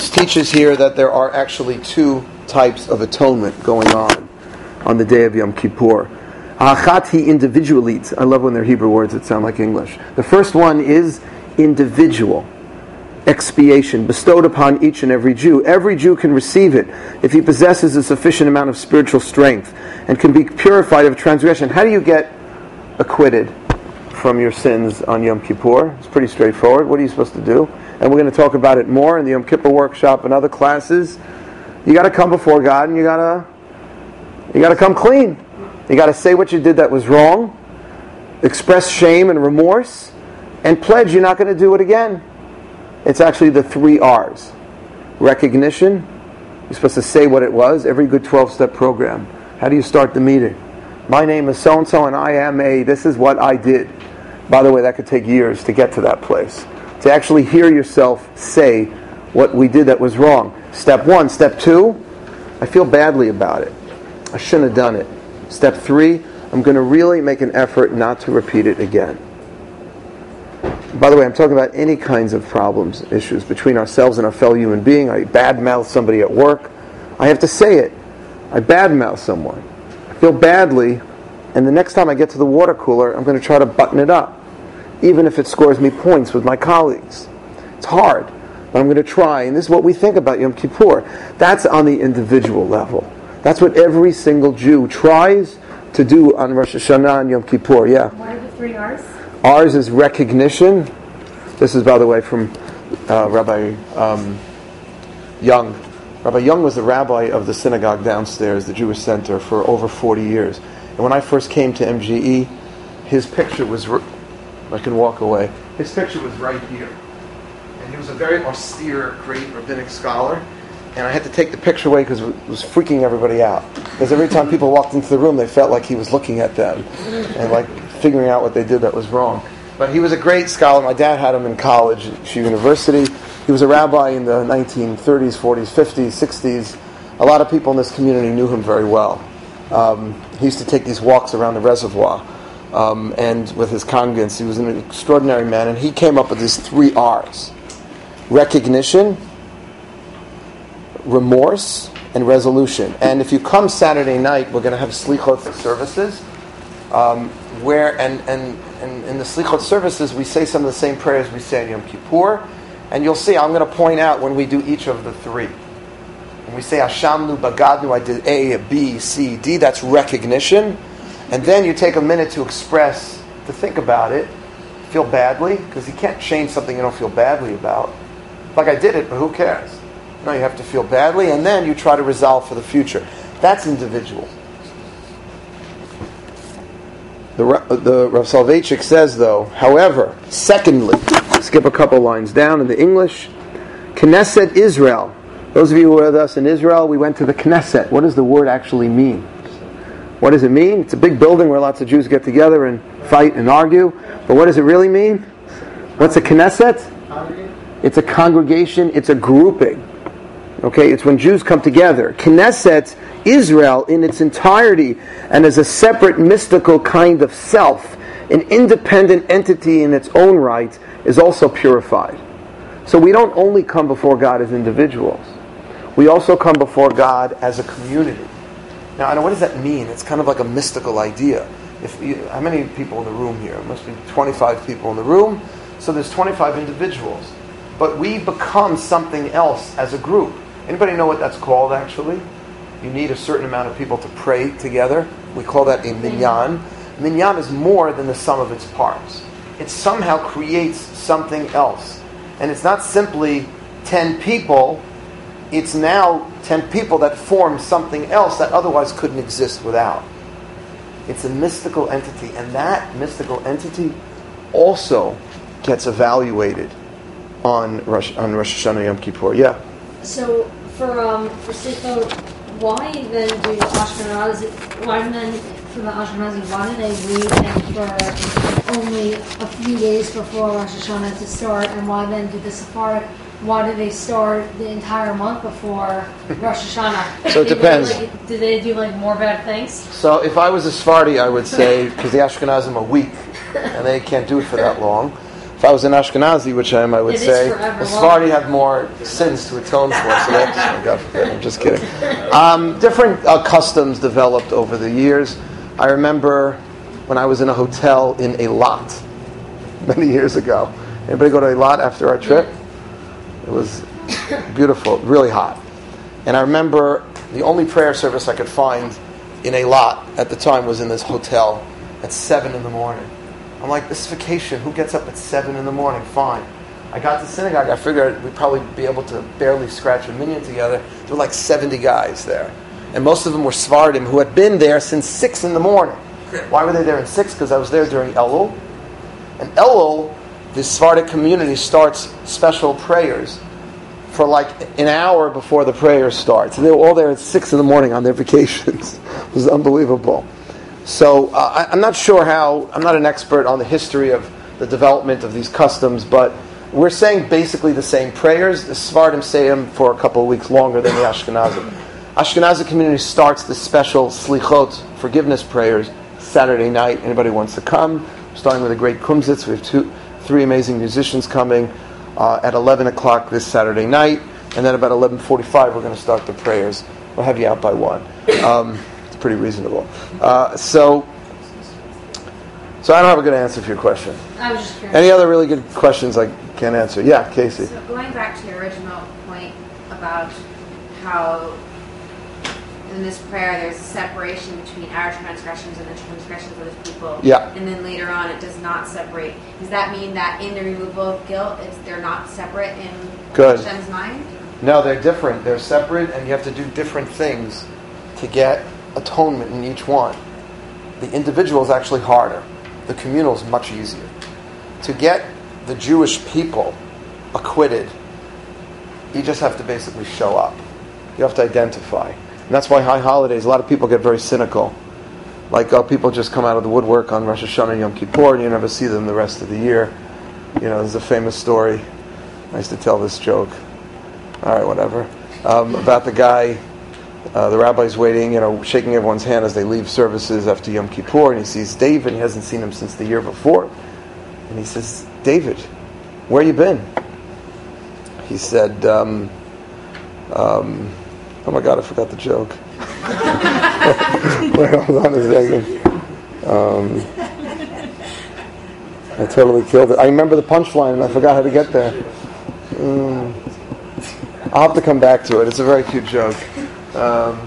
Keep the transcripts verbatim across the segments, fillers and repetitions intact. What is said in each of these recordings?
This teaches here that there are actually two types of atonement going on on the day of Yom Kippur. Ha'achat hi individualit. I love when they're Hebrew words that sound like English. The first one is individual expiation bestowed upon each and every Jew. Every Jew can receive it if he possesses a sufficient amount of spiritual strength and can be purified of transgression. How do you get acquitted from your sins on Yom Kippur? It's pretty straightforward. What are you supposed to do? And we're going to talk about it more in the Yom Kippur workshop and other classes. You got to come before God and you got to you got to come clean. You got to say what you did that was wrong, express shame and remorse, and pledge you're not going to do it again. It's actually the three R's. Recognition. You're supposed to say what it was. Every good twelve-step program. How do you start the meeting? My name is so-and-so and I am a, this is what I did. By the way, that could take years to get to that place. To actually hear yourself say what we did that was wrong. Step one. Step two, I feel badly about it. I shouldn't have done it. Step three, I'm going to really make an effort not to repeat it again. By the way, I'm talking about any kinds of problems, issues between ourselves and our fellow human being. I badmouth somebody at work. I have to say it. I badmouth someone. I feel badly, and the next time I get to the water cooler, I'm going to try to button it up, even if it scores me points with my colleagues. It's hard, but I'm going to try, and this is what we think about Yom Kippur. That's on the individual level. That's what every single Jew tries to do on Rosh Hashanah and Yom Kippur. Yeah. What are the three R's? R's is recognition. This is, by the way, from uh, Rabbi um, Young. Rabbi Young was the rabbi of the synagogue downstairs, the Jewish Center, for over forty years. And when I first came to M G E, his picture was, r- I can walk away, his picture was right here. And he was a very austere, great rabbinic scholar. And I had to take the picture away because it was freaking everybody out. Because every time people walked into the room, they felt like he was looking at them and like figuring out what they did that was wrong. But he was a great scholar. My dad had him in college at Yeshiva University. He was a rabbi in the nineteen thirties, forties, fifties, sixties. A lot of people in this community knew him very well. Um, he used to take these walks around the reservoir um, and with his congregants. He was an extraordinary man, and he came up with these three R's. Recognition, remorse, and resolution. And if you come Saturday night, we're going to have slichot services, um, where and, and and in the slichot services we say some of the same prayers we say in Yom Kippur, and you'll see I'm going to point out when we do each of the three. When we say Hashamnu Bagadnu, I did A, B, C, D. That's recognition, and then you take a minute to express, to think about it, feel badly, because you can't change something you don't feel badly about. Like I did it, but who cares? No, you have to feel badly, and then you try to resolve for the future. That's individual. The, the Rav Soloveitchik says, though, however, secondly, skip a couple lines down in the English, Knesset Israel. Those of you who were with us in Israel, we went to the Knesset. What does the word actually mean? What does it mean? It's a big building where lots of Jews get together and fight and argue. But what does it really mean? What's a Knesset? It's a congregation. It's a grouping. Okay, it's when Jews come together. Knesset, Israel in its entirety, and as a separate mystical kind of self, an independent entity in its own right, is also purified. So we don't only come before God as individuals. We also come before God as a community. Now, I know, what does that mean? It's kind of like a mystical idea. If you, how many people in the room here? It must be twenty-five people in the room. So there's twenty-five individuals. But we become something else as a group. Anybody know what that's called, actually? You need a certain amount of people to pray together. We call that a minyan. Minyan is more than the sum of its parts. It somehow creates something else. And it's not simply ten people. It's now ten people that form something else that otherwise couldn't exist without. It's a mystical entity. And that mystical entity also gets evaluated on Rosh, on Rosh Hashanah Yom Kippur. Yeah? So for um for Slichot, why then do Ashkenazi? Why then for the Ashkenazi? Why do they wait for only a few days before Rosh Hashanah to start? And why then do the Sephardic? Why do they start the entire month before Rosh Hashanah? So it depends. Do, like, do they do like more bad things? So if I was a Sephardi, I would say, because the Ashkenazim are weak and they can't do it for that long. If I was an Ashkenazi, which I am, I would It is say, forever the Sephardi have more sins to atone for, so they have to, oh, God forbid, I'm just kidding. Um, different uh, customs developed over the years. I remember when I was in a hotel in Eilat many years ago. Anybody go to Eilat after our trip? It was beautiful, really hot. And I remember the only prayer service I could find in Eilat at the time was in this hotel at seven in the morning. I'm like, this is vacation. Who gets up at seven in the morning? Fine. I got to synagogue. I figured we'd probably be able to barely scratch a minyan together. There were like seventy guys there. And most of them were Sephardim who had been there since six in the morning. Why were they there at six? Because I was there during Elul. And Elul, the Sephardic community starts special prayers for like an hour before the prayer starts. And they were all there at six in the morning on their vacations. It was unbelievable. So uh, I, I'm not sure how, I'm not an expert on the history of the development of these customs, but we're saying basically the same prayers. The Sephardim say them for a couple of weeks longer than the Ashkenazi. Ashkenazi community starts the special slichot, forgiveness prayers, Saturday night. Anybody wants to come? Starting with a great kumzitz. We have two, three amazing musicians coming uh, at eleven o'clock this Saturday night, and then about eleven forty-five we're going to start the prayers. We'll have you out by one. Um, pretty reasonable. Uh, so, so I don't have a good answer for your question. I was just curious. Any other really good questions I can answer? Yeah, Casey. So going back to your original point about how in this prayer there's a separation between our transgressions and the transgressions of his people. Yeah. And then later on it does not separate. Does that mean that in the removal of guilt, it's, they're not separate in Good. Hashem's mind? No, they're different. They're separate, and you have to do different things to get atonement in each one. The individual is actually harder. The communal is much easier. To get the Jewish people acquitted, you just have to basically show up. You have to identify. And that's why high holidays, a lot of people get very cynical. Like, oh, people just come out of the woodwork on Rosh Hashanah and Yom Kippur, and you never see them the rest of the year. You know, there's a famous story. I used to tell this joke. All right, whatever. Um, about the guy, uh, the rabbi's waiting, you know, shaking everyone's hand as they leave services after Yom Kippur, and he sees David. He hasn't seen him since the year before. And he says, David, where you been? He said, um, um, oh my God, I forgot the joke. Wait, hold on a second. Um, I totally killed it. I remember the punchline and I forgot how to get there. Mm. I'll have to come back to it. It's a very cute joke. Um,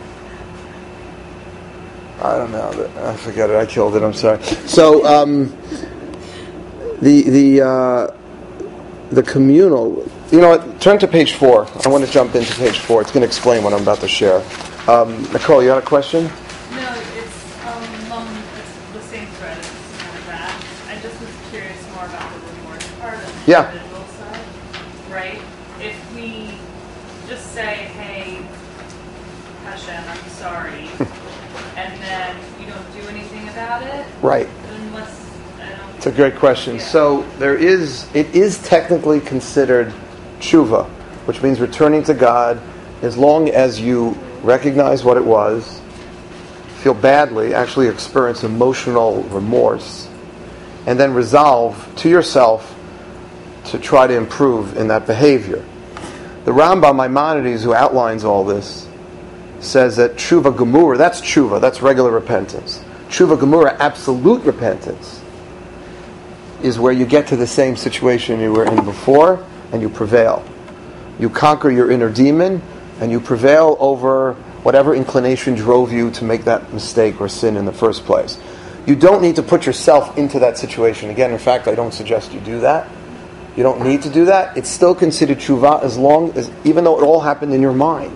I don't know. I forget it. I killed it. I'm sorry. So um, the the uh, the communal. You know what? Turn to page four. I want to jump into page four. It's going to explain what I'm about to share. Um, Nicole, you had a question? No, it's um, um it's the same thread. It's kind of that. I just was curious more about the remorse part of the Yeah. individual side, right? If we just say, "Hey, Hashem, I'm sorry," and then you don't do anything about it, Right. then what's I don't. It's a great question. Yeah. So there is, it is technically considered tshuva, which means returning to God, as long as you recognize what it was, feel badly, actually experience emotional remorse, and then resolve to yourself to try to improve in that behavior. The Rambam Maimonides, who outlines all this, says that tshuva gemura, that's tshuva, that's regular repentance. Tshuva gemura, absolute repentance, is where you get to the same situation you were in before, and you prevail. You conquer your inner demon, and you prevail over whatever inclination drove you to make that mistake or sin in the first place. You don't need to put yourself into that situation. Again, in fact, I don't suggest you do that. You don't need to do that. It's still considered tshuva as long as, even though it all happened in your mind.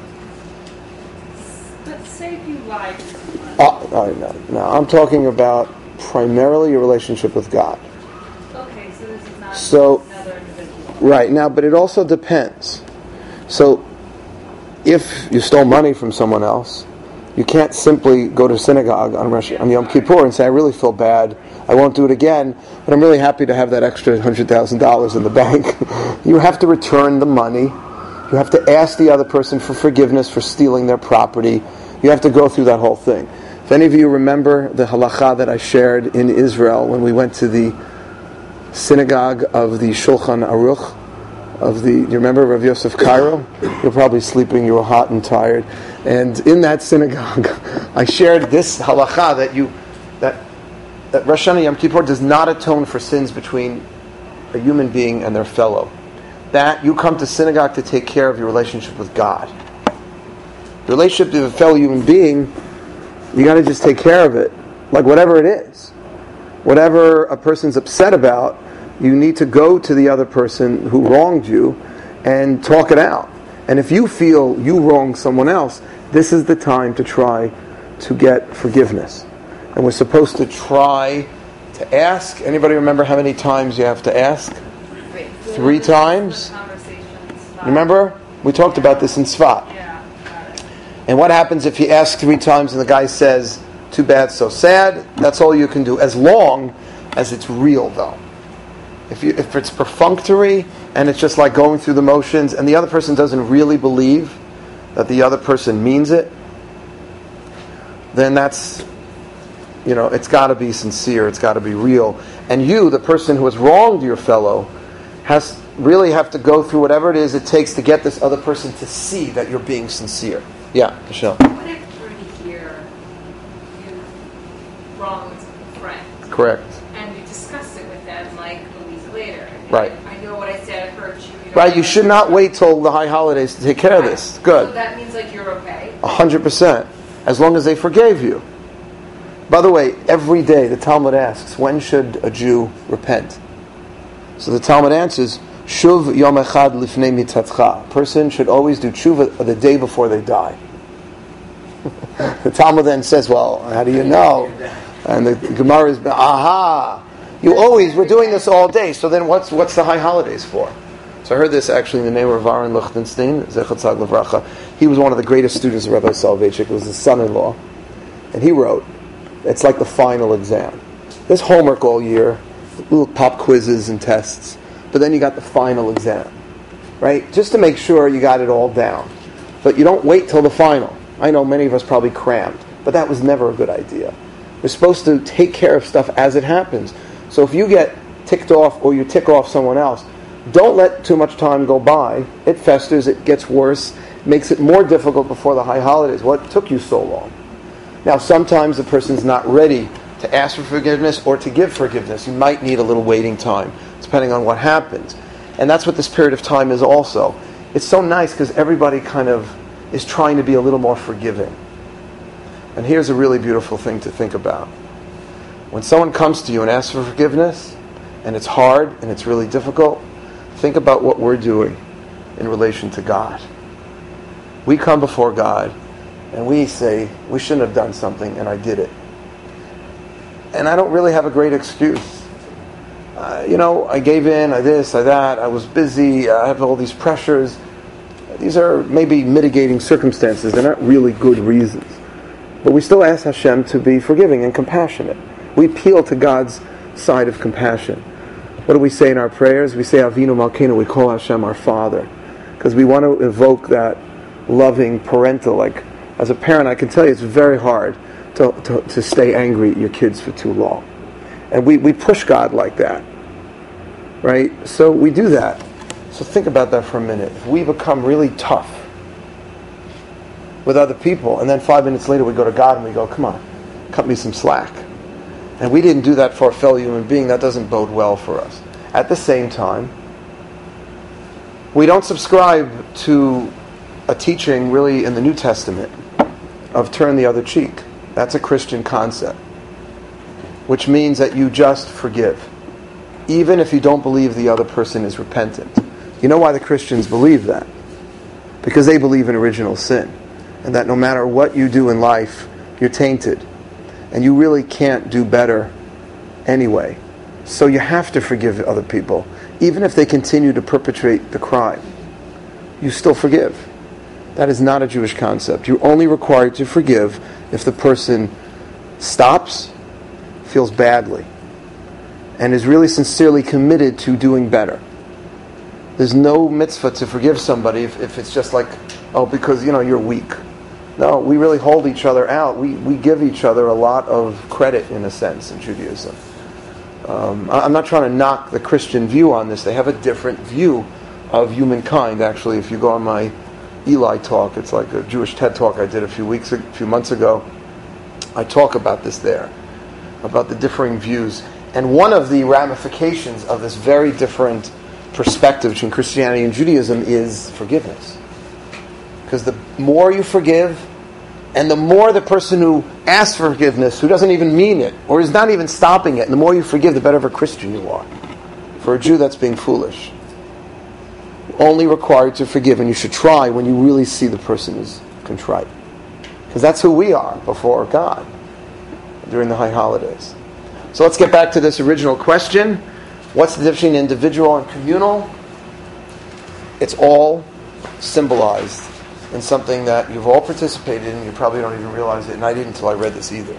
Let's say if you lied to someone. Oh, oh, no, no, I'm talking about primarily your relationship with God. Okay, so this is not So- another individual. Right, now, but it also depends. So, if you stole money from someone else, you can't simply go to synagogue on, Rosh, on Yom Kippur and say, I really feel bad, I won't do it again, but I'm really happy to have that extra one hundred thousand dollars in the bank. You have to return the money. You have to ask the other person for forgiveness for stealing their property. You have to go through that whole thing. If any of you remember the halakha that I shared in Israel when we went to the synagogue of the Shulchan Aruch, of the, you remember Rav Yosef Cairo? You're probably sleeping, you were hot and tired. And in that synagogue, I shared this halacha that you, that, that Rosh Hashanah Yom Kippur does not atone for sins between a human being and their fellow. That you come to synagogue to take care of your relationship with God. The relationship to a fellow human being, you got to just take care of it. Like whatever it is. Whatever a person's upset about, you need to go to the other person who wronged you and talk it out. And if you feel you wronged someone else, this is the time to try to get forgiveness. And we're supposed to try to ask. Anybody remember how many times you have to ask? Three. Three times? Conversations. Remember? We talked about this in Sfat. Yeah, got it. And what happens if you ask three times and the guy says, too bad, so sad? That's all you can do. As long as it's real, though. If you, if it's perfunctory and it's just like going through the motions and the other person doesn't really believe that the other person means it, then that's, you know, it's got to be sincere, it's got to be real. And you, the person who has wronged your fellow, has really have to go through whatever it is it takes to get this other person to see that you're being sincere. Yeah, Michelle. What if during a year you wronged a friend? Correct. And you discuss it with them like a week later? And Right. I know what I said hurt you. you know, Right, you should not wait till the high holidays to take care of this. So Good. that means like you're okay? A hundred percent. As long as they forgave you. By the way, every day the Talmud asks, when should a Jew repent? So the Talmud answers, Shuv yom echad lifnei mitatcha. A person should always do tshuva the day before they die. The Talmud then says, well, how do you know? And the Gemara is, aha! You always, we're doing this all day, so then what's what's the high holidays for? So I heard this actually in the name of Aaron Lichtenstein, Zechat Tzag Levracha. He was one of the greatest students of Rabbi Soloveitchik. It was his son-in-law. And he wrote, it's like the final exam. There's homework all year, little pop quizzes and tests, but then you got the final exam, right? Just to make sure you got it all down. But you don't wait till the final. I know many of us probably crammed, but that was never a good idea. We're supposed to take care of stuff as it happens. So if you get ticked off or you tick off someone else, don't let too much time go by. It festers, it gets worse, makes it more difficult before the high holidays. What took you so long? Now, sometimes the person's not ready to ask for forgiveness or to give forgiveness. You might need a little waiting time, depending on what happens. And that's what this period of time is also. It's so nice because everybody kind of is trying to be a little more forgiving. And here's a really beautiful thing to think about. When someone comes to you and asks for forgiveness, and it's hard and it's really difficult, think about what we're doing in relation to God. We come before God and we say, we shouldn't have done something and I did it. And I don't really have a great excuse. Uh, you know, I gave in, I this, I that, I was busy, I have all these pressures. These are maybe mitigating circumstances. They're not really good reasons. But we still ask Hashem to be forgiving and compassionate. We appeal to God's side of compassion. What do we say in our prayers? We say Avinu Malkeinu, we call Hashem our Father. Because we want to evoke that loving parental, like, as a parent I can tell you it's very hard to, to, to stay angry at your kids for too long. And we, we push God like that. Right? So we do that. So think about that for a minute. If we become really tough with other people, and then five minutes later we go to God and we go, come on, cut me some slack. And we didn't do that for a fellow human being, that doesn't bode well for us. At the same time, we don't subscribe to a teaching really in the New Testament of turn the other cheek. That's a Christian concept, which means that you just forgive, even if you don't believe the other person is repentant. You know why the Christians believe that? Because they believe in original sin, and that no matter what you do in life, you're tainted, and you really can't do better anyway. So you have to forgive other people, even if they continue to perpetrate the crime. You still forgive. That is not a Jewish concept. You're only required to forgive if the person stops, feels badly, and is really sincerely committed to doing better. There's no mitzvah to forgive somebody if, if it's just like, oh, because, you know, you're weak. No, we really hold each other out. We we give each other a lot of credit, in a sense, in Judaism. Um, I- I'm not trying to knock the Christian view on this. They have a different view of humankind. Actually, if you go on my Eli talk, it's like a Jewish TED talk I did a few weeks, a few months ago. I talk about this there, about the differing views. And one of the ramifications of this very different perspective between Christianity and Judaism is forgiveness. Because the more you forgive, and the more the person who asks for forgiveness, who doesn't even mean it, or is not even stopping it, and the more you forgive, the better of a Christian you are. For a Jew, that's being foolish. Only required to forgive, and you should try when you really see the person is contrite. Because that's who we are before God during the high holidays. So let's get back to this original question. What's the difference between individual and communal? It's all symbolized in something that you've all participated in. You probably don't even realize it, and I didn't until I read this either.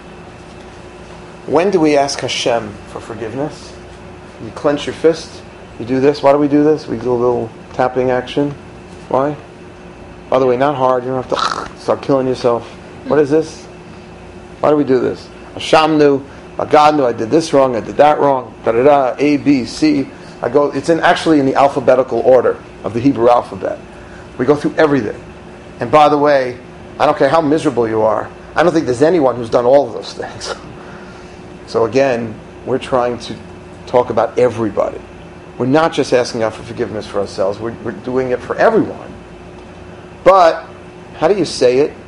When do we ask Hashem for forgiveness? You clench your fist. You do this. Why do we do this? We do a little tapping action. Why? By the way, not hard. You don't have to start killing yourself. What is this? Why do we do this? Hashem knew. God knew I did this wrong. I did that wrong. Da da da. A, B, C. I go. It's in actually in the alphabetical order of the Hebrew alphabet. We go through everything. And by the way, I don't care how miserable you are. I don't think there's anyone who's done all of those things. So again, we're trying to talk about everybody. We're not just asking God for forgiveness for ourselves. We're, we're doing it for everyone. But how do you say it?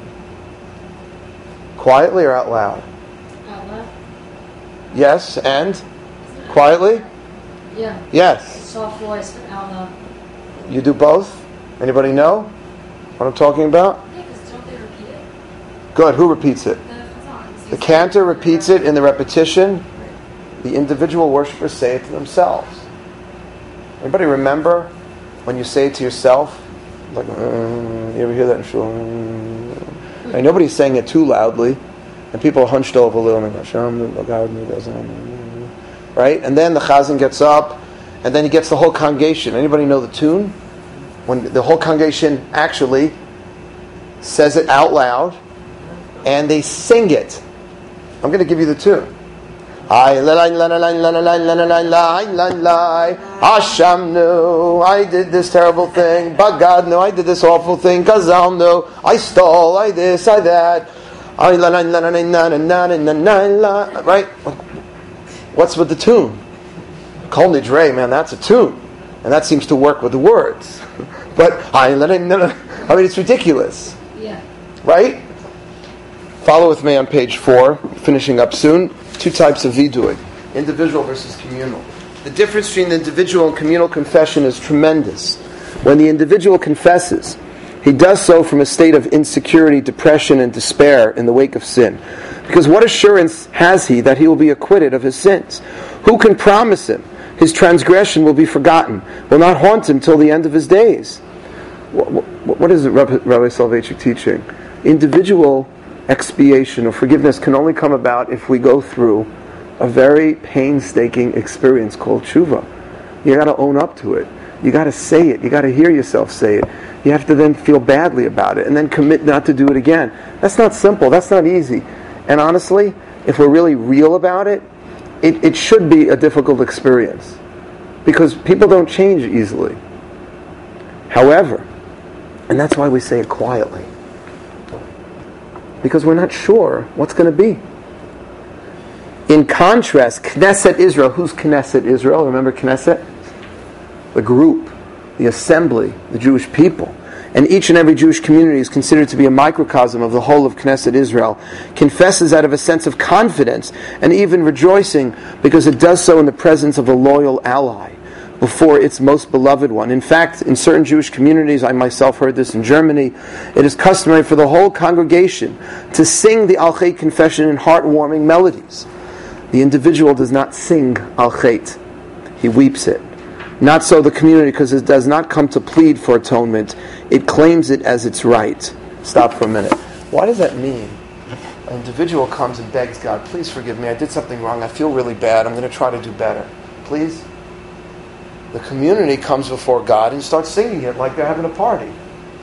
Quietly or out loud? Out loud? Yes, and quietly? Yeah. Yes. Soft voice, but out loud. You do both? Anybody know what I'm talking about? Yeah, because don't they repeat it? Good. Who repeats it? The chazans. The cantor repeats it in the repetition. The individual worshipers say it to themselves. Anybody remember when you say it to yourself? Like, mm, you ever hear that in shul? Mm. And nobody's saying it too loudly, and people are hunched over a little and go, right? And then the chazan gets up, and then he gets the whole congregation. Anybody know the tune? When the whole congregation actually says it out and they sing it. I'm going to give you the tune. I la la la la la la la la la la la la la. Hashem knew I did this terrible thing, but God knew I did this awful thing. Chazal knew I stole, I this, I that. I la la la la la la la la la la. Right? What's with the tune? Kol Nidrei, man, that's a tune, and that seems to work with the words. But I la la la. I mean, it's ridiculous. Yeah. Right? Follow with me on page four. Finishing up soon. Two types of viduing. Individual versus communal. The difference between the individual and communal confession is tremendous. When the individual confesses, he does so from a state of insecurity, depression, and despair in the wake of sin. Because what assurance has he that he will be acquitted of his sins? Who can promise him his transgression will be forgotten, will not haunt him till the end of his days? What, what, what is it, Rabbi Soloveitchik teaching? Individual expiation or forgiveness can only come about if we go through a very painstaking experience called tshuva. You got to own up to it. You got to say it. You got to hear yourself say it. You have to then feel badly about it and then commit not to do it again. That's not simple. That's not easy. And honestly, if we're really real about it, it, it should be a difficult experience because people don't change easily. However, and that's why we say it quietly, because we're not sure what's going to be. In contrast, Knesset Israel, who's Knesset Israel? Remember Knesset? The group, the assembly, the Jewish people. And each and every Jewish community is considered to be a microcosm of the whole of Knesset Israel, confesses out of a sense of confidence and even rejoicing because it does so in the presence of a loyal ally before its most beloved one. In fact, in certain Jewish communities, I myself heard this in Germany, it is customary for the whole congregation to sing the Al Chet confession in heartwarming melodies. The individual does not sing Al Chet, he weeps it. Not so the community, because it does not come to plead for atonement, it claims it as its right. Stop for a minute. Why does that mean? An individual comes and begs God, please forgive me, I did something wrong, I feel really bad, I'm going to try to do better. Please? The community comes before God and starts singing it like they're having a party.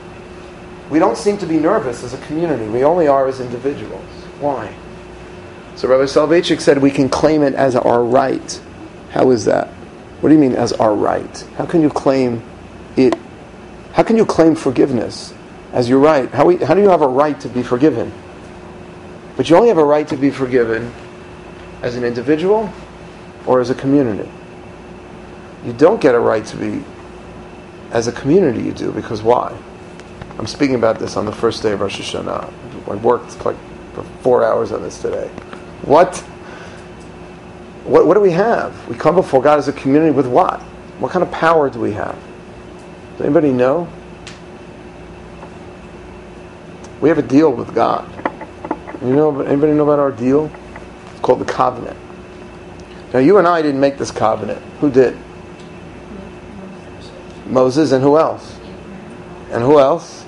We don't seem to be nervous as a community. We only are as individuals. Why? So Rabbi Soloveitchik said we can claim it as our right. How is that? What do you mean as our right? How can you claim it? How can you claim forgiveness as your right? How, we, how do you have a right to be forgiven? But you only have a right to be forgiven as an individual or as a community. You don't get a right to be, as a community you do, because why? I'm speaking about this on the first day of Rosh Hashanah. I worked like for four hours on this today. What? What, what do we have? We come before God as a community with what? What kind of power do we have? Does anybody know? We have a deal with God. You know? Anybody know about our deal? It's called the covenant. Now, you and I didn't make this covenant. Who did? Moses, and who else? And who else?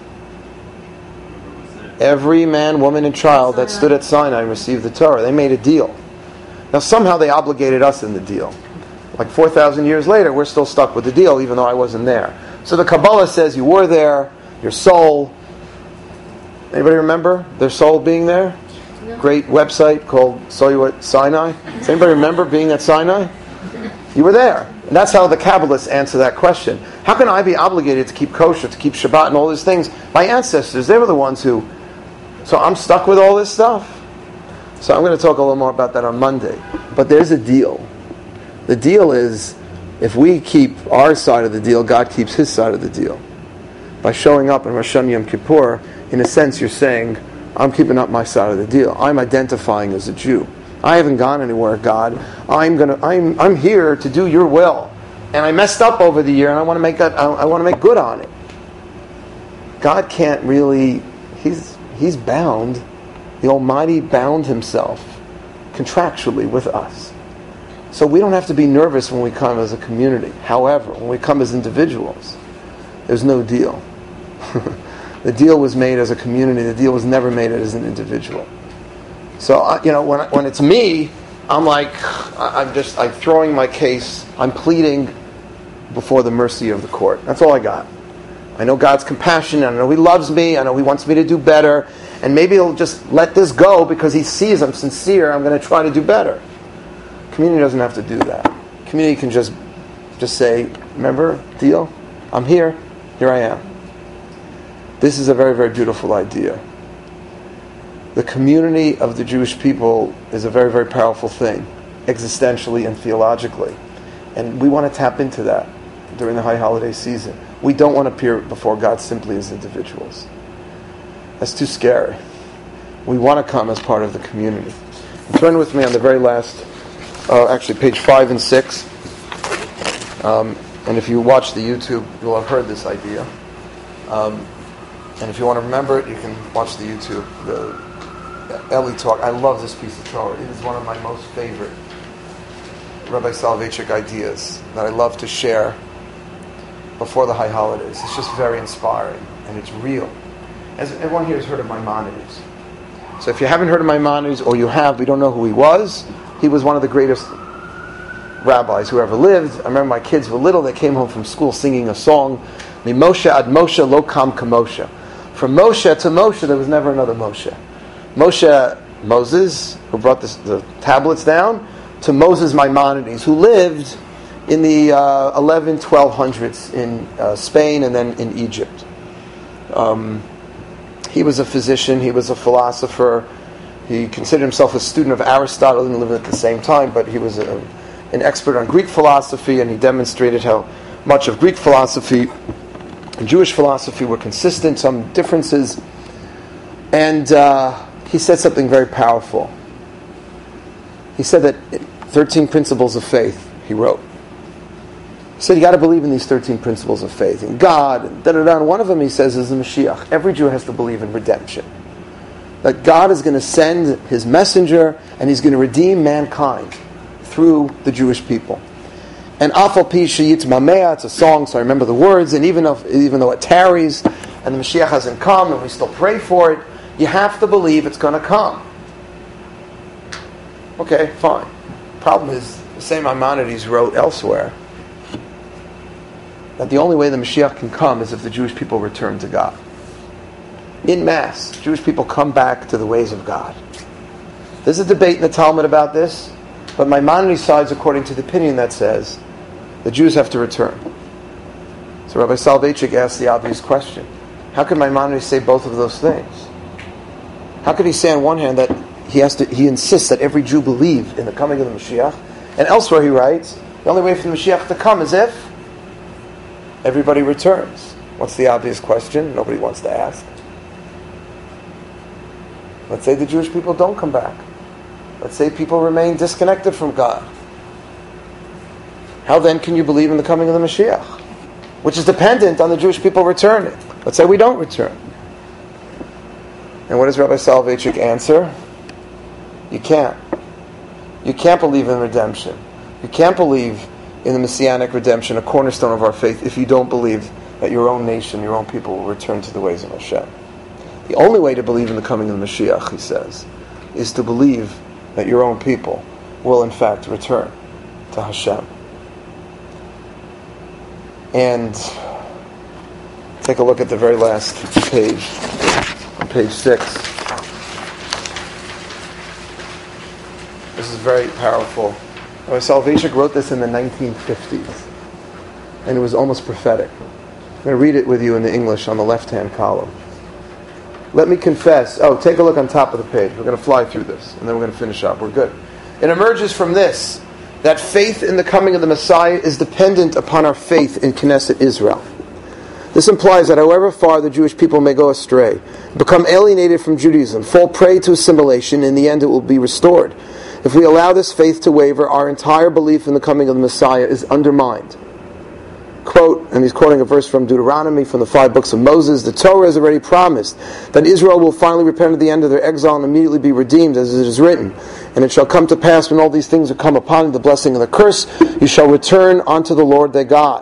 Every man, woman, and child that stood at Sinai and received the Torah. They made a deal. Now, somehow they obligated us in the deal. Like four thousand years later, we're still stuck with the deal, even though I wasn't there. So the Kabbalah says you were there, your soul. Anybody remember their soul being there? No. Great website called Saw You at Sinai. Does anybody remember being at Sinai? You were there. And that's how the Kabbalists answer that question. How can I be obligated to keep kosher, to keep Shabbat and all these things? My ancestors, they were the ones who... So I'm stuck with all this stuff? So I'm going to talk a little more about that on Monday. But there's a deal. The deal is, if we keep our side of the deal, God keeps His side of the deal. By showing up in Rosh Hashanah Yom Kippur, in a sense you're saying, I'm keeping up my side of the deal. I'm identifying as a Jew. I haven't gone anywhere, God. I'm gonna. I'm. I'm here to do Your will, and I messed up over the year, and I want to make that. I, I want to make good on it. God can't really. He's He's bound. The Almighty bound Himself contractually with us, so we don't have to be nervous when we come as a community. However, when we come as individuals, there's no deal. The deal was made as a community. The deal was never made as an individual. So, uh, you know, when I, when it's me, I'm like, I'm just, I'm throwing my case, I'm pleading before the mercy of the court. That's all I got. I know God's compassionate, I know He loves me, I know He wants me to do better, and maybe He'll just let this go because He sees I'm sincere, I'm going to try to do better. Community doesn't have to do that. Community can just, just say, remember, deal? I'm here, here I am. This is a very, very beautiful idea. The community of the Jewish people is a very, very powerful thing, existentially and theologically. And we want to tap into that during the high holiday season. We don't want to appear before God simply as individuals. That's too scary. We want to come as part of the community. Turn with me on the very last, uh, actually page five and six. Um, and if you watch the YouTube, you'll have heard this idea. Um, and if you want to remember it, you can watch the YouTube, the Eli talk. I love this piece of Torah. It is one of my most favorite Rabbi Soloveitchik ideas that I love to share before the high holidays. It's just very inspiring and it's real. As everyone here has heard of Maimonides. So if you haven't heard of Maimonides, or you have, we don't know who he was. He was one of the greatest rabbis who ever lived. I remember my kids were little. They came home from school singing a song, Mimoshe ad Moshe lo kam kamoshe. From Moshe to Moshe, there was never another Moshe. Moshe, Moses, who brought this, the tablets down, to Moses Maimonides, who lived in the uh, eleven, twelve hundreds in uh, Spain and then in Egypt. Um, he was a physician, he was a philosopher, he considered himself a student of Aristotle, didn't live at the same time, but he was a, an expert on Greek philosophy, and he demonstrated how much of Greek philosophy and Jewish philosophy were consistent, some differences. And uh, he said something very powerful. He said that thirteen principles of faith, he wrote. He said you got to believe in these thirteen principles of faith, in God, and da da da. And one of them, he says, is the Mashiach. Every Jew has to believe in redemption. That God is going to send His messenger, and He's going to redeem mankind through the Jewish people. And Afal Pi Sheyitz Mamea, it's a song, so I remember the words, and even though, even though it tarries, and the Mashiach hasn't come, and we still pray for it, you have to believe it's going to come. Okay, fine. Problem is, the same Maimonides wrote elsewhere that the only way the Mashiach can come is if the Jewish people return to God. In mass, Jewish people come back to the ways of God. There's a debate in the Talmud about this. But Maimonides sides according to the opinion that says the Jews have to return. So Rabbi Soloveitchik asked the obvious question. How could Maimonides say both of those things? How could he say on one hand that he has to, he insists that every Jew believe in the coming of the Mashiach, and elsewhere he writes, the only way for the Mashiach to come is if everybody returns. What's the obvious question? Nobody wants to ask. Let's say the Jewish people don't come back. Let's say people remain disconnected from God. How then can you believe in the coming of the Mashiach? Which is dependent on the Jewish people returning. Let's say we don't return. And what does Rabbi Soloveitchik answer? You can't. You can't believe in redemption. You can't believe in the Messianic redemption, a cornerstone of our faith, if you don't believe that your own nation, your own people will return to the ways of Hashem. The only way to believe in the coming of the Mashiach, he says, is to believe that your own people will in fact return to Hashem. And take a look at the very last page, on page six. This is very powerful. Rabbi Soloveitchik wrote this in the nineteen fifties, and it was almost prophetic. I'm going to read it with you in the English on the left-hand column. Let me confess. Oh, take a look on top of the page. We're going to fly through this, and then we're going to finish up. We're good. It emerges from this, that faith in the coming of the Messiah is dependent upon our faith in Knesset Israel. This implies that however far the Jewish people may go astray, become alienated from Judaism, fall prey to assimilation, in the end it will be restored. If we allow this faith to waver, our entire belief in the coming of the Messiah is undermined. Quote, and he's quoting a verse from Deuteronomy, from the five books of Moses, the Torah has already promised that Israel will finally repent at the end of their exile and immediately be redeemed, as it is written. And it shall come to pass when all these things are come upon you, the blessing and the curse, you shall return unto the Lord thy God.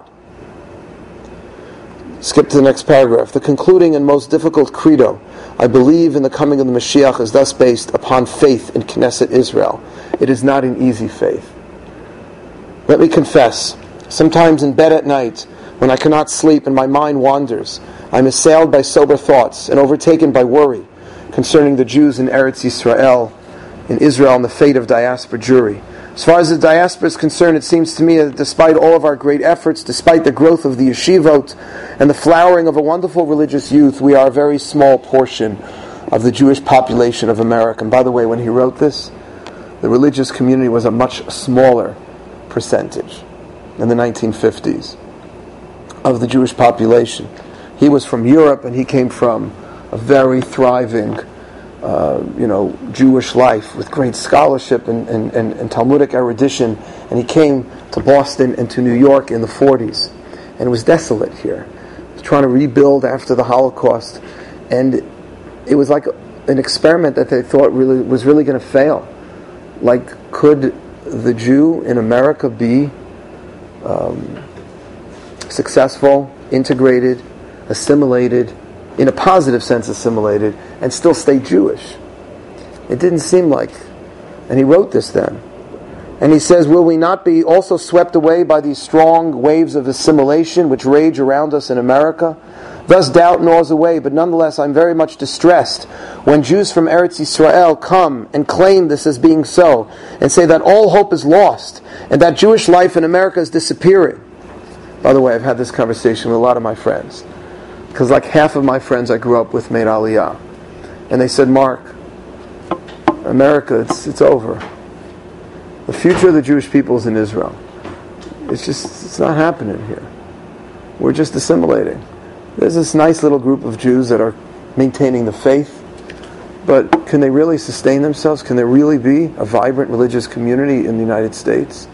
Skip to the next paragraph. The concluding and most difficult credo, I believe in the coming of the Mashiach, is thus based upon faith in Knesset Israel. It is not an easy faith. Let me confess, sometimes in bed at night, when I cannot sleep and my mind wanders, I am assailed by sober thoughts and overtaken by worry concerning the Jews in Eretz Yisrael, in Israel, and the fate of diaspora Jewry. As far as the diaspora is concerned, it seems to me that despite all of our great efforts, despite the growth of the yeshivot and the flowering of a wonderful religious youth, we are a very small portion of the Jewish population of America. And by the way, when he wrote this, the religious community was a much smaller percentage in the nineteen fifties of the Jewish population. He was from Europe, and he came from a very thriving Uh, you know, Jewish life with great scholarship and, and, and, and Talmudic erudition, and he came to Boston and to New York in the forties, and it was desolate here. He was trying to rebuild after the Holocaust, and it was like an experiment that they thought really was really going to fail. Like, could the Jew in America be um, successful, integrated, assimilated, in a positive sense assimilated, and still stay Jewish? It didn't seem like. And he wrote this then. And he says, will we not be also swept away by these strong waves of assimilation which rage around us in America? Thus doubt gnaws away, but nonetheless I'm very much distressed when Jews from Eretz Yisrael come and claim this as being so, and say that all hope is lost, and that Jewish life in America is disappearing. By the way, I've had this conversation with a lot of my friends, because like half of my friends I grew up with made Aliyah. And they said, Mark, America, it's it's over. The future of the Jewish people is in Israel. It's just, it's not happening here. We're just assimilating. There's this nice little group of Jews that are maintaining the faith, but can they really sustain themselves? Can there really be a vibrant religious community in the United States?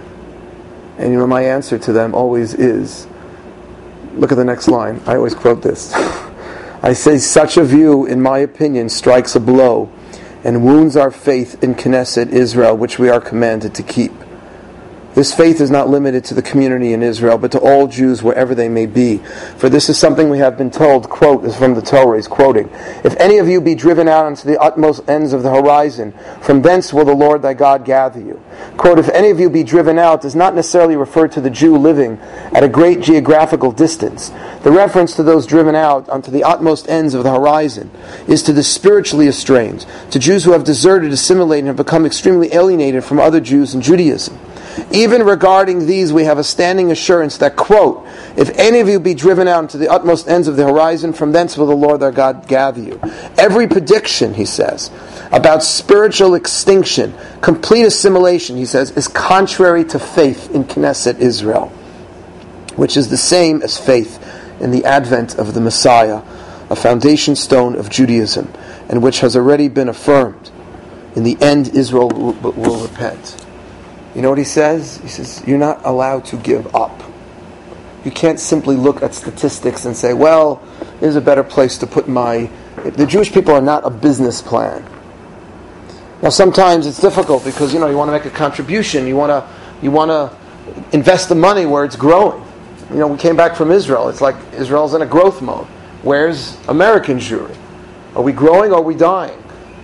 And you know, my answer to them always is, look at the next line. I always quote this. I say, such a view, in my opinion, strikes a blow and wounds our faith in Knesset Israel, which we are commanded to keep. This faith is not limited to the community in Israel, but to all Jews wherever they may be. For this is something we have been told, quote, is from the Torah, he's quoting, if any of you be driven out unto the utmost ends of the horizon, from thence will the Lord thy God gather you. Quote, if any of you be driven out does not necessarily refer to the Jew living at a great geographical distance. The reference to those driven out unto the utmost ends of the horizon is to the spiritually estranged, to Jews who have deserted, assimilated, and have become extremely alienated from other Jews in Judaism. Even regarding these, we have a standing assurance that, quote, if any of you be driven out into the utmost ends of the horizon, from thence will the Lord our God gather you. Every prediction, he says, about spiritual extinction, complete assimilation, he says, is contrary to faith in Knesset Israel, which is the same as faith in the advent of the Messiah, a foundation stone of Judaism, and which has already been affirmed. In the end, Israel will, will repent. You know what he says? He says, you're not allowed to give up. You can't simply look at statistics and say, well, here's a better place to put my... The Jewish people are not a business plan. Now sometimes it's difficult because, you know, you want to make a contribution, you want to you want to invest the money where it's growing. You know, we came back from Israel. It's like Israel's in a growth mode. Where's American Jewry? Are we growing or are we dying?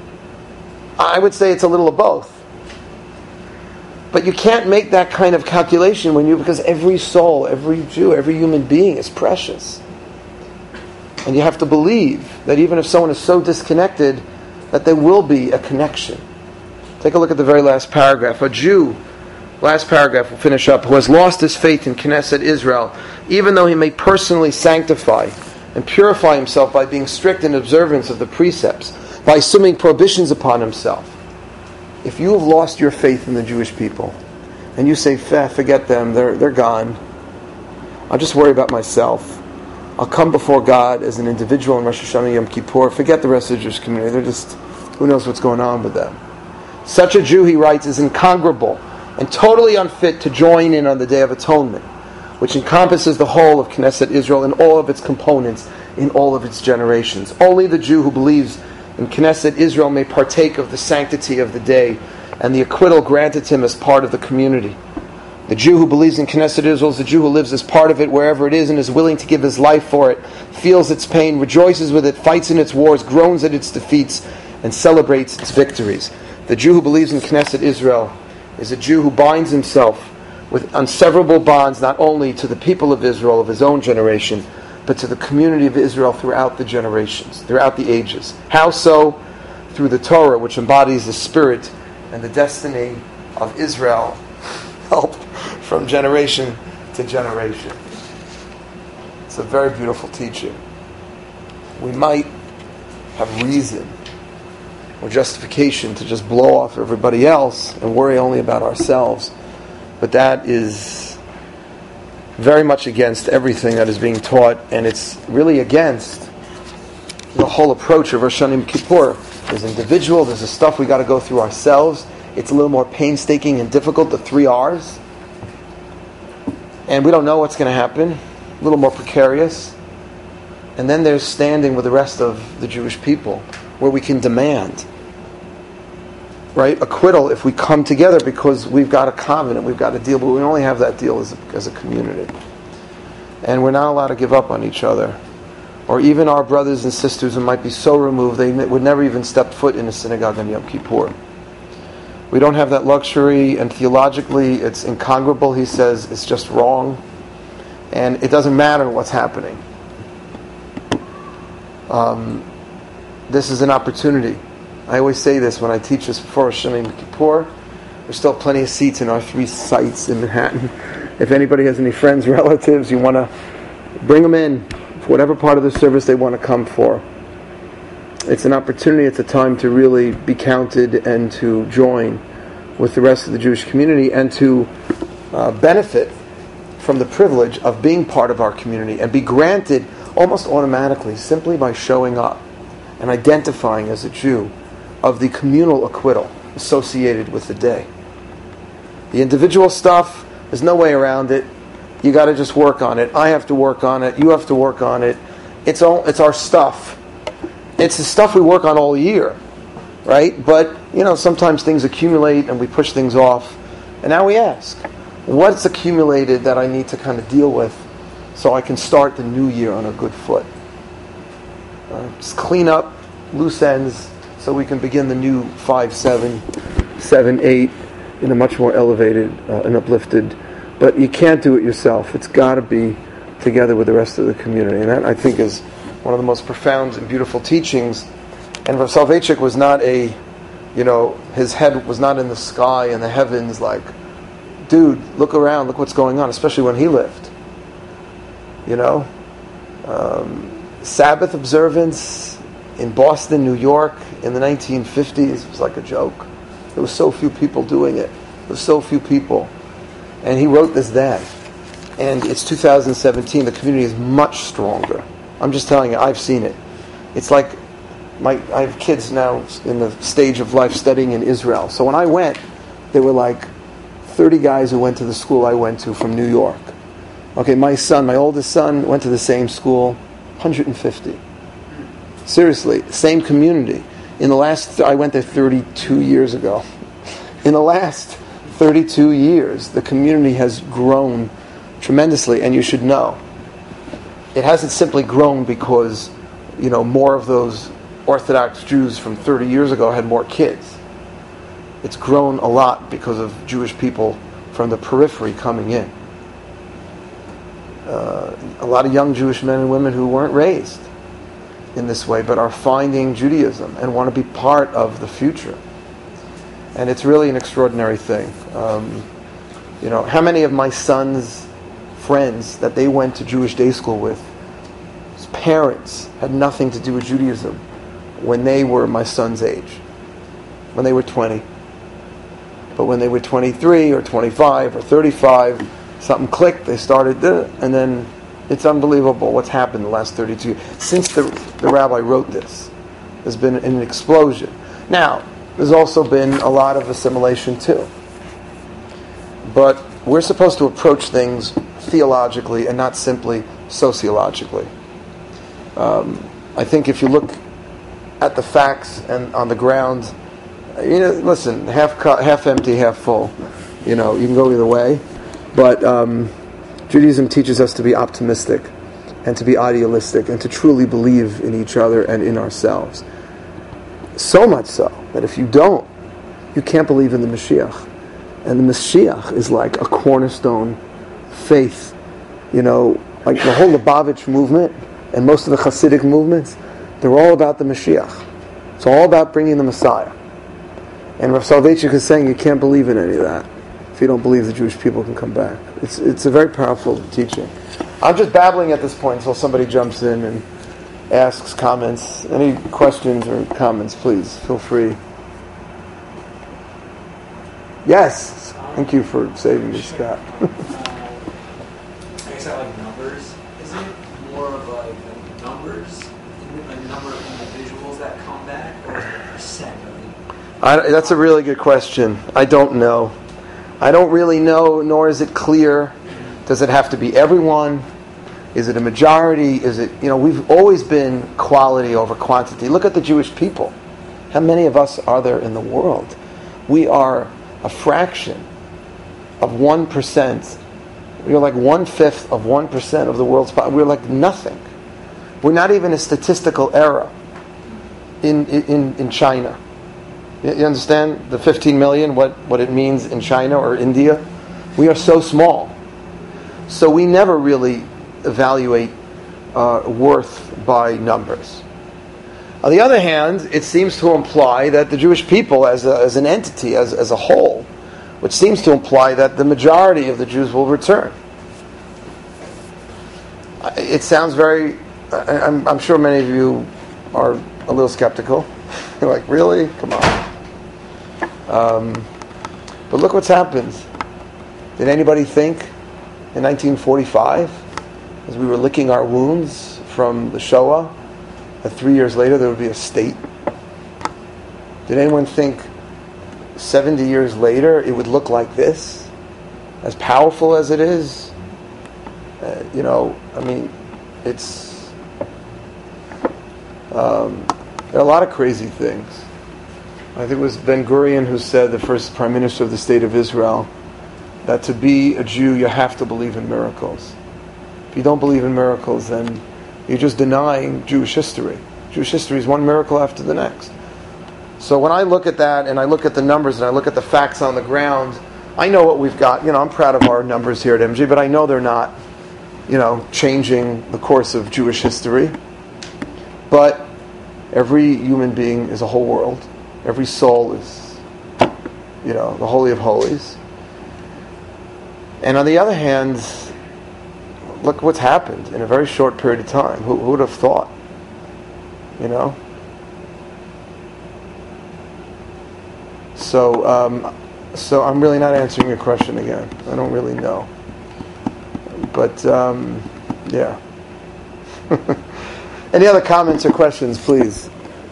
I would say it's a little of both. But you can't make that kind of calculation when you, because every soul, every Jew, every human being is precious. And you have to believe that even if someone is so disconnected, that there will be a connection. Take a look at the very last paragraph. A Jew, last paragraph, we'll finish up, who has lost his faith in Knesset Israel, even though he may personally sanctify and purify himself by being strict in observance of the precepts, by assuming prohibitions upon himself. If you have lost your faith in the Jewish people, and you say, forget them, they're they're gone, I'll just worry about myself. I'll come before God as an individual in Rosh Hashanah Yom Kippur, forget the rest of the Jewish community, they're just, who knows what's going on with them. Such a Jew, he writes, is incongruable and totally unfit to join in on the Day of Atonement, which encompasses the whole of Knesset Israel in all of its components, in all of its generations. Only the Jew who believes in Knesset Israel may partake of the sanctity of the day and the acquittal granted to him as part of the community. The Jew who believes in Knesset Israel is the Jew who lives as part of it wherever it is and is willing to give his life for it, feels its pain, rejoices with it, fights in its wars, groans at its defeats, and celebrates its victories. The Jew who believes in Knesset Israel is a Jew who binds himself with unseverable bonds not only to the people of Israel of his own generation, but to the community of Israel throughout the generations, throughout the ages. How so? Through the Torah, which embodies the spirit and the destiny of Israel, helped from generation to generation. It's a very beautiful teaching. We might have reason or justification to just blow off everybody else and worry only about ourselves, but that is very much against everything that is being taught, and it's really against the whole approach of Rosh Hashanah Yom Kippur. There's individual, there's the stuff we got to go through ourselves. It's a little more painstaking and difficult, the three R's. And we don't know what's going to happen. A little more precarious. And then there's standing with the rest of the Jewish people, where we can demand, right, acquittal if we come together because we've got a covenant, we've got a deal, but we only have that deal as a, as a community. And we're not allowed to give up on each other. Or even our brothers and sisters who might be so removed, they would never even step foot in a synagogue on Yom Kippur. We don't have that luxury, and theologically it's incongruable. He says it's just wrong, and it doesn't matter what's happening. Um, this is an opportunity. I always say this when I teach this before Rosh Hashanah Yom Kippur. There's still plenty of seats in our three sites in Manhattan. If anybody has any friends, relatives, you want to bring them in for whatever part of the service they want to come for. It's an opportunity, it's a time to really be counted and to join with the rest of the Jewish community and to uh, benefit from the privilege of being part of our community and be granted almost automatically simply by showing up and identifying as a Jew of the communal acquittal associated with the day. The individual stuff, there's no way around it. You got to just work on it. I have to work on it. You have to work on it. It's all. It's our stuff. It's the stuff we work on all year, right? But you know, sometimes things accumulate and we push things off. And now we ask, What's accumulated that I need to kind of deal with so I can start the new year on a good foot? Uh, just clean up loose ends so we can begin the new five, seven, seven, eight in a much more elevated uh, and uplifted. But you can't do it yourself. It's got to be together with the rest of the community. And that, I think, is one of the most profound and beautiful teachings. And Rav Soloveitchik was not a, you know, his head was not in the sky and the heavens like, dude, look around, look what's going on, especially when he lived. You know? Um, Sabbath observance in Boston, New York in the nineteen fifties was like a joke. There were so few people doing it. There were so few people. And he wrote this then. And it's two thousand seventeen. The community is much stronger. I'm just telling you, I've seen it. It's like, my I have kids now in the stage of life studying in Israel. So when I went, there were like thirty guys who went to the school I went to from New York. Okay, my son, my oldest son, went to the same school, one hundred fifty. Seriously, same community. In the last, I went there thirty-two years ago. In the last thirty-two years, the community has grown tremendously, and you should know. It hasn't simply grown because, you know, more of those Orthodox Jews from thirty years ago had more kids. It's grown a lot because of Jewish people from the periphery coming in. Uh, a lot of young Jewish men and women who weren't raised in this way, but are finding Judaism and want to be part of the future. And it's really an extraordinary thing. Um, you know, how many of my son's friends that they went to Jewish day school with, his parents had nothing to do with Judaism when they were my son's age, when they were twenty. But when they were twenty-three or twenty-five or thirty-five, something clicked, they started, and then it's unbelievable what's happened in the last thirty-two years. Since the, the rabbi wrote this, there's been an explosion. Now, there's also been a lot of assimilation too. But we're supposed to approach things theologically and not simply sociologically. Um, I think if you look at the facts and on the ground, you know, listen, half cu- half empty, half full. You know, you can go either way. But um, Judaism teaches us to be optimistic and to be idealistic and to truly believe in each other and in ourselves. So much so that if you don't, you can't believe in the Mashiach. And the Mashiach is like a cornerstone faith. You know, like the whole Lubavitch movement and most of the Hasidic movements, they're all about the Mashiach. It's all about bringing the Messiah. And Rav Soloveitchik is saying you can't believe in any of that if you don't believe the Jewish people can come back. It's it's a very powerful teaching. I'm just babbling at this point until somebody jumps in and asks comments. Any questions or comments, please, feel free. Yes. Thank you for saving me, Scott. uh, I guess I like numbers. Is it more of like numbers, a number of individuals that come back, or is it a percent of the... I, that's a really good question. I don't know. I don't really know, nor is it clear. Does it have to be everyone? Is it a majority? Is it, you know, we've always been quality over quantity. Look at the Jewish people. How many of us are there in the world? We are a fraction of one percent. We're like one-fifth of one percent of the world's population. We're like nothing. We're not even a statistical error in, in, in China. You understand the fifteen million, what, what it means in China or India? We are so small. So we never really evaluate uh, worth by numbers. On the other hand, it seems to imply that the Jewish people as a, as an entity, as, as a whole, which seems to imply that the majority of the Jews will return. It sounds very, I'm, I'm sure many of you are a little skeptical. You're like, really? Come on. Um, but look what's happened. Did anybody think in nineteen forty-five, as we were licking our wounds from the Shoah, that three years later there would be a state? Did anyone think seventy years later it would look like this? As powerful as it is? Uh, you know, I mean, it's... Um, there are a lot of crazy things. I think it was Ben Gurion who said, the first prime minister of the state of Israel, that to be a Jew you have to believe in miracles. If you don't believe in miracles, then you're just denying Jewish history. Jewish history is one miracle after the next. So when I look at that, and I look at the numbers, and I look at the facts on the ground, I know what we've got. You know, I'm proud of our numbers here at M G, but I know they're not, you know, changing the course of Jewish history. But every human being is a whole world. Every soul is, you know, the Holy of Holies. And on the other hand, look what's happened in a very short period of time. Who, who would have thought? You know? So, um, so I'm really not answering your question again. I don't really know. But, um, yeah. Any other comments or questions, please?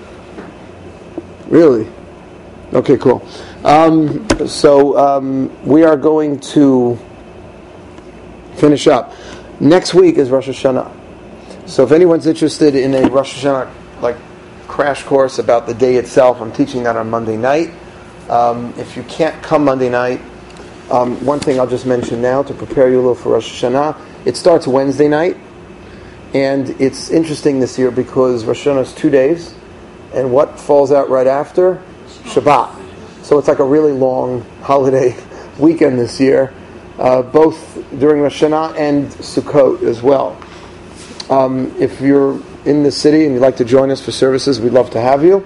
Really? Okay, cool. Um, so, um, we are going to finish up. Next week is Rosh Hashanah. So if anyone's interested in a Rosh Hashanah like crash course about the day itself, I'm teaching that on Monday night. Um, if you can't come Monday night, um, one thing I'll just mention now to prepare you a little for Rosh Hashanah, it starts Wednesday night, and it's interesting this year because Rosh Hashanah is two days, and what falls out right after? Shabbat. So it's like a really long holiday weekend this year, uh, both during Rosh Hashanah and Sukkot as well. Um, if you're in the city and you'd like to join us for services, we'd love to have you.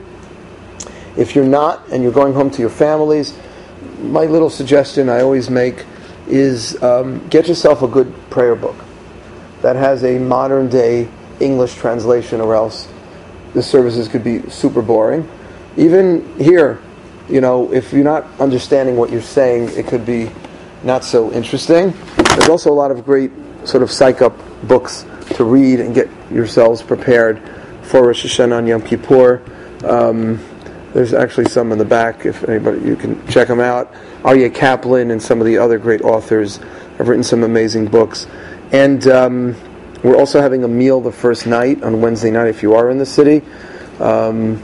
If you're not and you're going home to your families, my little suggestion I always make is um, get yourself a good prayer book that has a modern day English translation, or else the services could be super boring. Even here, you know, if you're not understanding what you're saying, it could be not so interesting. There's also a lot of great sort of psych-up books to read and get yourselves prepared for Rosh Hashanah and Yom Kippur. Um, there's actually some in the back, if anybody, you can check them out. Aryeh Kaplan and some of the other great authors have written some amazing books. And um, we're also having a meal the first night on Wednesday night if you are in the city. Um,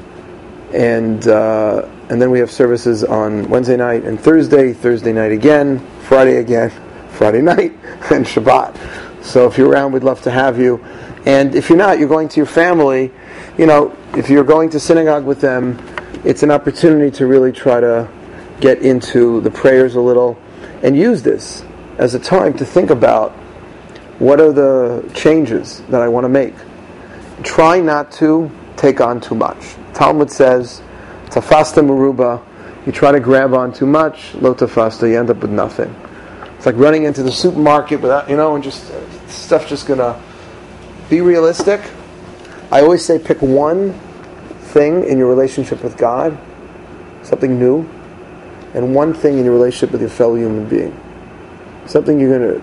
and uh, and then we have services on Wednesday night and Thursday, Thursday night again, Friday again, Friday night, and Shabbat. So if you're around, we'd love to have you. And if you're not, you're going to your family, you know, if you're going to synagogue with them, it's an opportunity to really try to get into the prayers a little and use this as a time to think about what are the changes that I want to make. Try not to take on too much. Talmud says, tafasta meruba, you try to grab on too much, lo tafasta, you end up with nothing. It's like running into the supermarket without, you know, and just, uh, stuff's just going to be realistic. I always say pick one thing in your relationship with God, something new, and one thing in your relationship with your fellow human being. Something you're going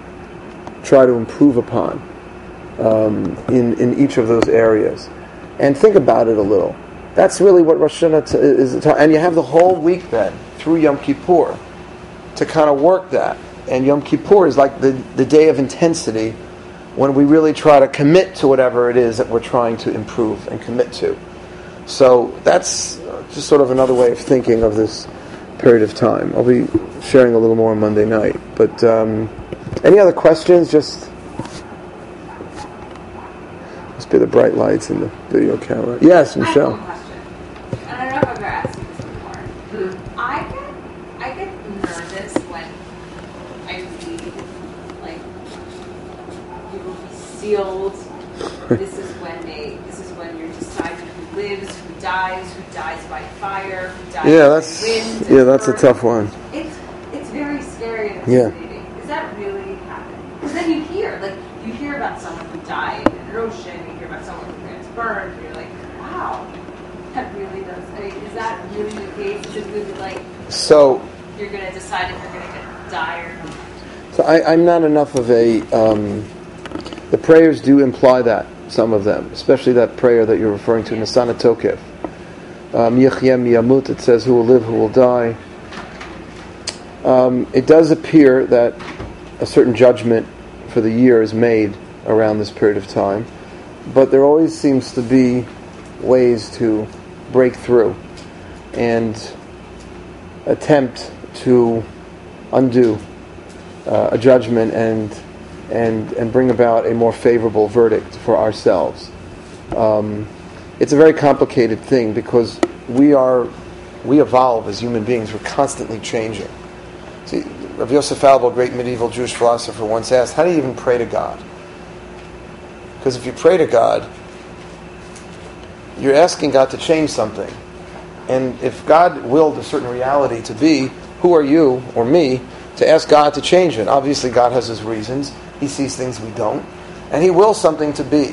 to try to improve upon um, in, in each of those areas. And think about it a little. That's really what Rosh Hashanah t- is. T- and you have the whole week then, through Yom Kippur, to kind of work that. And Yom Kippur is like the, the day of intensity when we really try to commit to whatever it is that we're trying to improve and commit to. So that's just sort of another way of thinking of this period of time. I'll be sharing a little more on Monday night. But um, any other questions? Just must be the bright lights in the video camera. Yes, Michelle. I have one question. And I don't know if I've ever asked you this before. I get, I get nervous when I read, like, you will be sealed. This is when they. This is when you're deciding who lives, who dies, who dies by fire, who dies Yeah, by that's wind. yeah, that's a earth. tough one. It's it's very scary and Yeah. intimidating. Does that really happen? Because then you hear, like, you hear about someone who died in an ocean. You hear about someone who gets burned. And you're like, wow, that really does. I mean, is that really the case? Is it really like So, you're going to decide if you're going to die or not? so I, I'm not enough of a. Um, the prayers do imply that, some of them, especially that prayer that you're referring to, Nasana Tokef. Um, Yechyem Yamut, it says, who will live, who will die. Um, it does appear that a certain judgment for the year is made around this period of time, but there always seems to be ways to break through and attempt to undo uh, a judgment and and and bring about a more favorable verdict for ourselves. Um, it's a very complicated thing because we are we evolve as human beings. We're constantly changing. See, Rav Yosef Albo, a great medieval Jewish philosopher, once asked, "How do you even pray to God?" Because if you pray to God, you're asking God to change something. And if God willed a certain reality to be, who are you or me to ask God to change it? Obviously God has his reasons. He sees things we don't. And he wills something to be.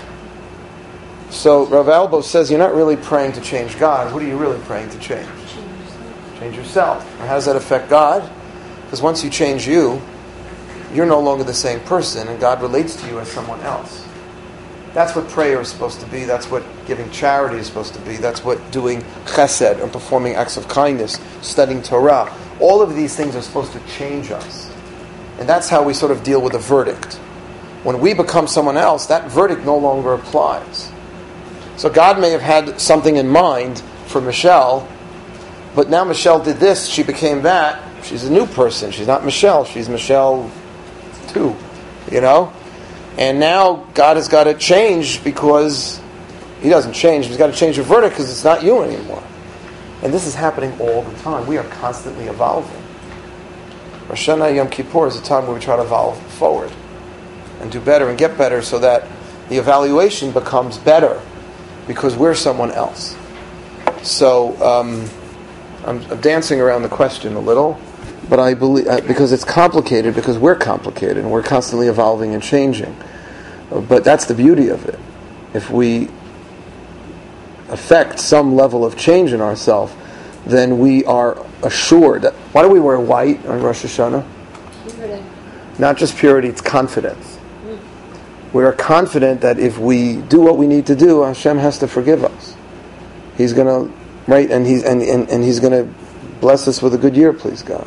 So Rav Albo says you're not really praying to change God. What are you really praying to change? Change yourself. And how does that affect God? Because once you change you, you're no longer the same person and God relates to you as someone else. That's what prayer is supposed to be. That's what giving charity is supposed to be. That's what doing chesed or performing acts of kindness, studying Torah. All of these things are supposed to change us. And that's how we sort of deal with a verdict. When we become someone else, that verdict no longer applies. So God may have had something in mind for Michelle, but now Michelle did this, she became that. She's a new person. She's not Michelle. She's Michelle too, you know? And now God has got to change because he doesn't change. He's got to change the verdict because it's not you anymore. And this is happening all the time. We are constantly evolving. Rosh Hashanah Yom Kippur is a time where we try to evolve forward and do better and get better so that the evaluation becomes better because we're someone else. So um, I'm, I'm dancing around the question a little. But I believe, uh, because it's complicated, because we're complicated, and we're constantly evolving and changing. Uh, but that's the beauty of it. If we affect some level of change in ourselves, then we are assured. That, why do we wear white on Rosh Hashanah? Purity. Not just purity, it's confidence. Mm. We are confident that if we do what we need to do, Hashem has to forgive us. He's going to, right, and he's and, and, and he's going to bless us with a good year, please God.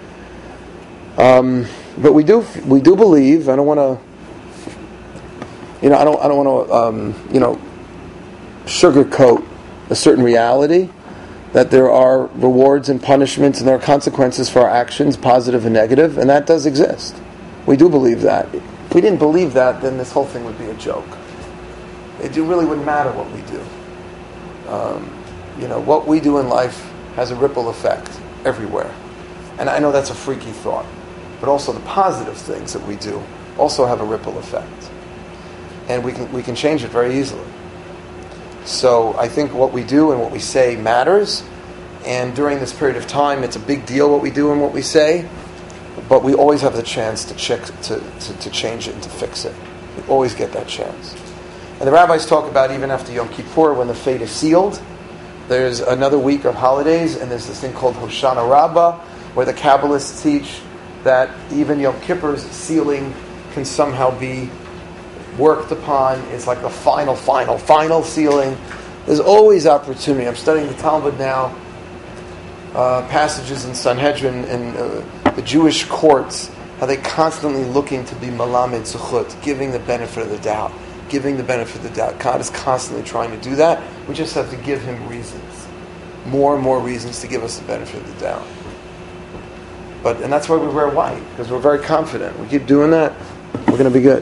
Um, but we do we do believe. I don't want to, you know, I don't I don't want to, um, you know, sugarcoat a certain reality that there are rewards and punishments and there are consequences for our actions, positive and negative, and that does exist. We do believe that. If we didn't believe that, then this whole thing would be a joke. It really wouldn't matter what we do. Um, you know, what we do in life has a ripple effect everywhere, and I know that's a freaky thought. But also the positive things that we do also have a ripple effect. And we can we can change it very easily. So I think what we do and what we say matters. And during this period of time, it's a big deal what we do and what we say. But we always have the chance to check to, to, to change it and to fix it. We always get that chance. And the rabbis talk about even after Yom Kippur, when the fate is sealed, there's another week of holidays, and there's this thing called Hoshana Rabbah, where the Kabbalists teach that even Yom Kippur's sealing can somehow be worked upon. It's like the final, final, final sealing. There's always opportunity. I'm studying the Talmud now, uh, passages in Sanhedrin and uh, the Jewish courts, how they constantly looking to be malamed zuchut, giving the benefit of the doubt, giving the benefit of the doubt. God is constantly trying to do that. We just have to give him reasons, more and more reasons to give us the benefit of the doubt. But, and that's why we wear white, because we're very confident. We keep doing that, we're going to be good.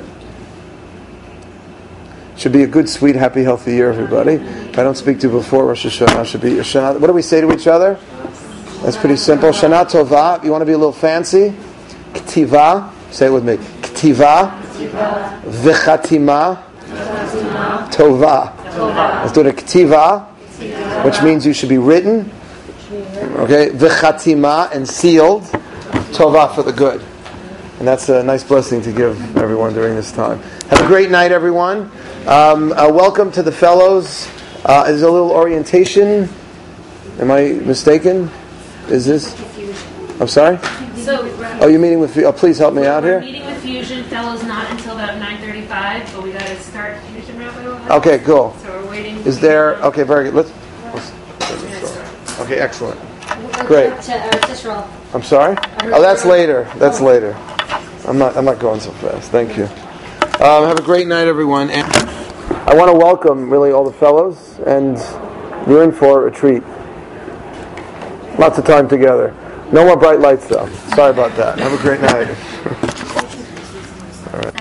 Should be a good, sweet, happy, healthy year, everybody. If I don't speak to you before Rosh Hashanah, should be Shana. What do we say to each other? That's pretty simple. Shana Tova. You want to be a little fancy? K'tiva. Say it with me. K'tiva. V'chatima. Tova. Let's do the K'tiva, which means you should be written. Okay. V'chatima, and sealed. Tova, for the good. And that's a nice blessing to give everyone during this time. Have a great night, everyone. Um, uh, welcome to the fellows. Uh, there's a little orientation. Am I mistaken? Is this? I'm sorry? So, oh, you're meeting with... Oh, please help me out we're here. We're meeting with Fusion Fellows not until about nine thirty-five, but we got to start Fusion Rabbi. Okay, cool. So we're waiting. Is there... Okay, very good. Let's... let's okay, excellent. Great. I'm sorry? Oh, that's later. That's later. I'm not I'm not going so fast. Thank you. Um, have a great night, everyone. And I want to welcome, really, all the fellows, and you're in for a treat. Lots of time together. No more bright lights, though. Sorry about that. Have a great night.